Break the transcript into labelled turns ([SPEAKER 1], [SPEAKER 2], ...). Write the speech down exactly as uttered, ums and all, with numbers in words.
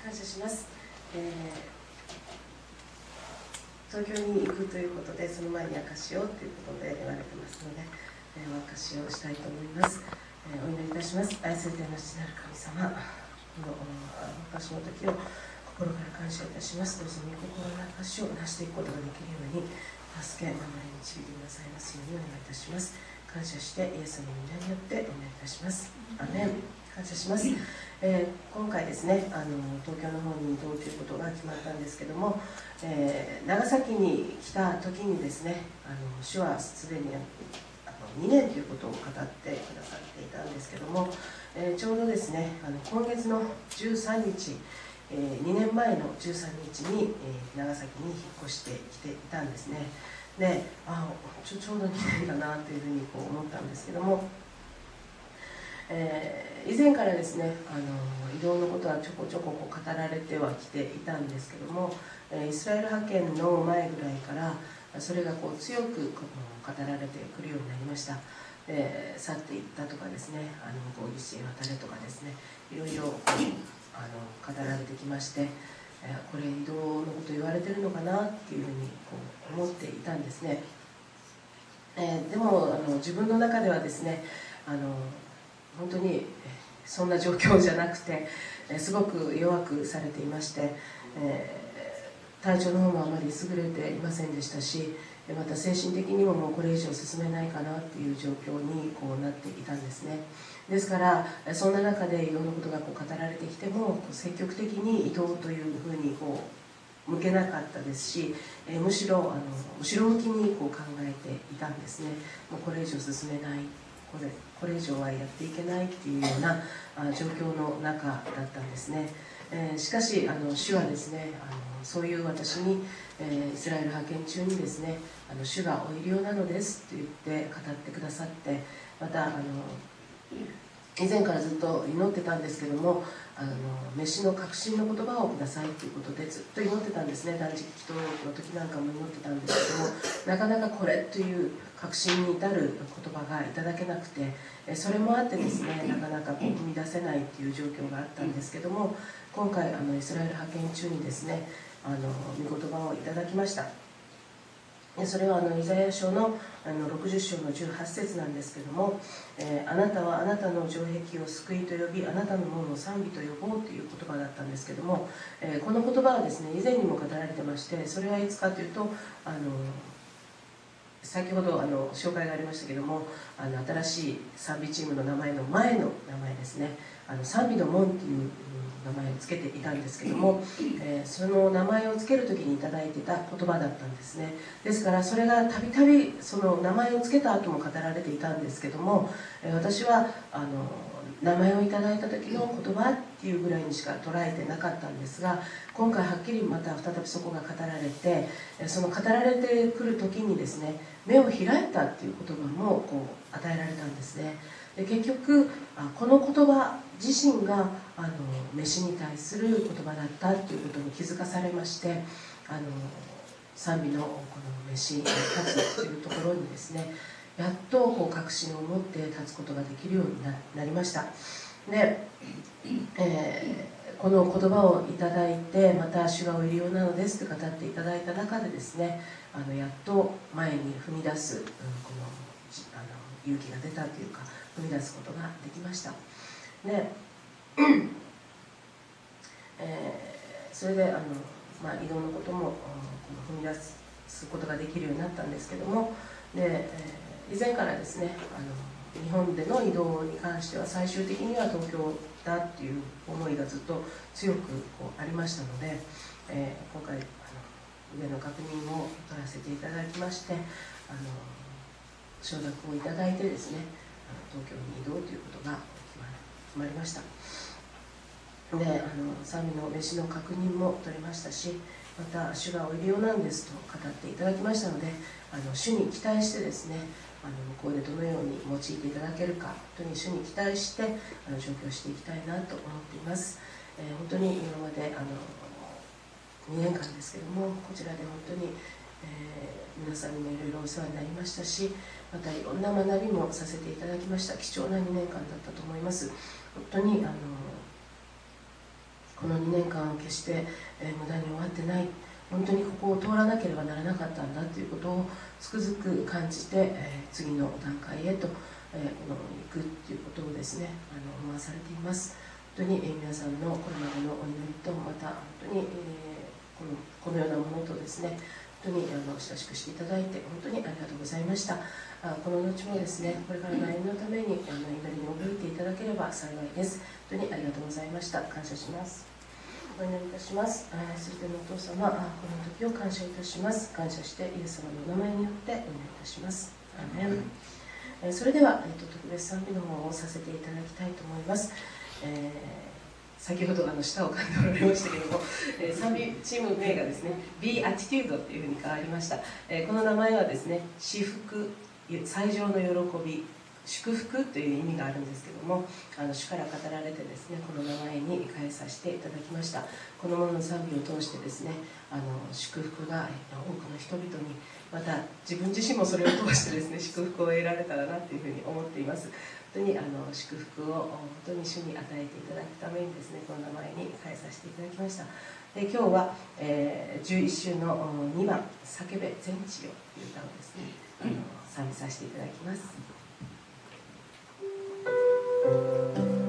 [SPEAKER 1] 感謝します、えー、東京に行くということで、その前に証しをということで言われてますので、えー、お証しをしたいと思います、えー、お祈りいたします。愛する天の父なる神様、この私の時を心から感謝いたします。どうぞ御心の証しを成していくことができるように助け、守り導いてくださいますようにお願いいたします。感謝してイエスの皆によってお願いいたします。アメン。感謝します、えー、今回ですね、あの東京の方に移動ということが決まったんですけども、えー、長崎に来た時にですね、あの主はすでにあのにねんということを語ってくださっていたんですけども、えー、ちょうどですね、あの今月のじゅうさんにち、えー、にねんまえのじゅうさんにちに、えー、長崎に引っ越してきていたんですね。で、あちょ、ちょうどにねんだなというふうにこう思ったんですけども、えー、以前からですね、あの移動のことはちょこちょここう語られてはきていたんですけども、えー、イスラエル派遣の前ぐらいからそれがこう強くこう語られてくるようになりました。で、去っていったとかですね、あの向こう岸へ渡れとかですね、いろいろあの語られてきまして、えー、これ移動のこと言われてるのかなっていうふうにこう思っていたんですね。えー、でもあの自分の中ではですね、あの本当にそんな状況じゃなくて、すごく弱くされていまして、えー、体調の方もあまり優れていませんでしたし、また精神的にももうこれ以上進めないかなっていう状況にこうなっていたんですね。ですからそんな中でいろんなことがこう語られてきても積極的に移動というふうにこう向けなかったですし、えー、むしろあの後ろ向きにこう考えていたんですね。もうこれ以上進めない、これこれ以上はやっていけないっていうような状況の中だったんですね。えー、しかしあの主はですね、あのそういう私に、えー、イスラエル派遣中にですね、あの主がお入り用なのですと言って語ってくださって、またあの以前からずっと祈ってたんですけども、あの飯の確信の言葉をくださいということでずっと祈ってたんですね。断食祈祷の時なんかも祈ってたんですけども、なかなかこれという確信に至る言葉がいただけなくて、それもあってですね、なかなかこう踏み出せないという状況があったんですけども、今回あのイスラエル派遣中にですね、あの御言葉をいただきました。それはあのイザヤ書のあのろくじゅっ章のじゅうはち節なんですけども、えー、あなたはあなたの城壁を救いと呼び、あなたの門を賛美と呼ぼうという言葉だったんですけども、えー、この言葉はですね、以前にも語られてまして、それはいつかというと、あの先ほどあの紹介がありましたけども、あの新しい賛美チームの名前の前の名前ですね、あの賛美の門という名前をつけていたんですけども、えー、その名前をつける時にいただいていた言葉だったんですね。ですからそれがたびたびその名前をつけた後も語られていたんですけども、えー、私はあの名前をいただいた時の言葉っていうぐらいにしか捉えてなかったんですが、今回はっきりまた再びそこが語られて、その語られてくる時にですね、目を開いたっていう言葉もこう与えられたんですね。で、結局この言葉自身があの飯に対する言葉だったということに気づかされまして、あの賛美のこの飯に立つというところにですね、やっとこう確信を持って立つことができるように な, なりました。で、えー、この言葉をいただいて、また主がお入り用なのですと語っていただいた中でですね、あのやっと前に踏み出す、うん、このあの勇気が出たというか、踏み出すことができました。で、えー、それであの、まあ、移動のことも、うん、踏み出すことができるようになったんですけども、で、えー以前からですね、あの日本での移動に関しては最終的には東京だっていう思いがずっと強くこうありましたので、えー、今回あの上の確認を取らせていただきまして、あの承諾をいただいてですね、あの東京に移動ということが決ま決まりました。で、あの賛美の飯の確認も取れましたし、また主がお入り用なんですと語っていただきましたので、あの主に期待してですね、あの向こうでどのように用いていただけるか、本当に主に期待してあの上京していきたいなと思っています。えー、本当に今まであのにねんかんですけども、こちらで本当に、えー、皆さんにもいろいろお世話になりましたし、またいろんな学びもさせていただきました。貴重なにねんかんだったと思います。本当にあのこのにねんかんは決して、えー、無駄に終わってない、本当にここを通らなければならなかったんだということをつくづく感じて、えー、次の段階へと、えー、この行くということをですね、あの思わされています。本当に、えー、皆さんのこれまでのお祈りと、また本当に、えー、このこのようなものとですね、本当にあの親しくしていただいて本当にありがとうございました。あこの後もですね、これからの歩みのためにあの祈りに覚えていただければ幸いです。本当にありがとうございました。感謝します。お祈りいたします。すべてのお父様、あこの時を感謝いたします。感謝してイエス様のお名前によってお祈りいたします。アーメン。えそれでは、えっと、特別賛美の方をさせていただきたいと思います。えー先ほどあの舌を噛んでおられましたけれども、えー、賛美チーム名がですね Be Attitude というふうに変わりました。えー、この名前はですね、至福、最上の喜び、祝福という意味があるんですけども、あの主から語られてですね、この名前に変えさせていただきました。このものの賛美を通してですね、あの祝福が多くの人々に、また自分自身もそれを通してですね、祝福を得られたらなというふうに思っています。本当にあの祝福を本当に主に与えていただくためにですね、この名前に変えさせていただきました。で今日は、えー、じゅういっ週のにばん「叫べ全地よ」という歌をですね、あの賛美させていただきます。